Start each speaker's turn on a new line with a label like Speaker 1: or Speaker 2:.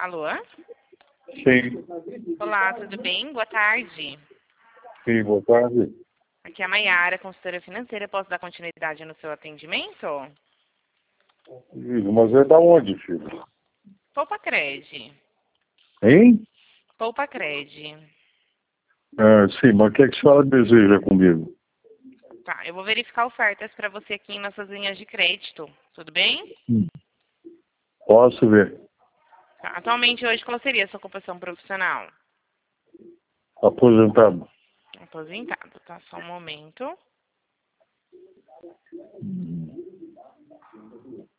Speaker 1: Alô?
Speaker 2: Sim.
Speaker 1: Olá, tudo bem? Boa tarde.
Speaker 2: Sim, boa tarde.
Speaker 1: Aqui é a Maiara, consultora financeira. Posso dar continuidade no seu atendimento?
Speaker 2: Mas é da onde, filho?
Speaker 1: Poupa Cred.
Speaker 2: Hein?
Speaker 1: Poupa Cred.
Speaker 2: Sim, mas o que é que a senhora deseja comigo?
Speaker 1: Tá, eu vou verificar ofertas para você aqui em nossas linhas de crédito. Tudo bem?
Speaker 2: Posso ver?
Speaker 1: Tá, atualmente, hoje, qual seria a sua ocupação profissional?
Speaker 2: Aposentado.
Speaker 1: Aposentado, tá? Só um momento.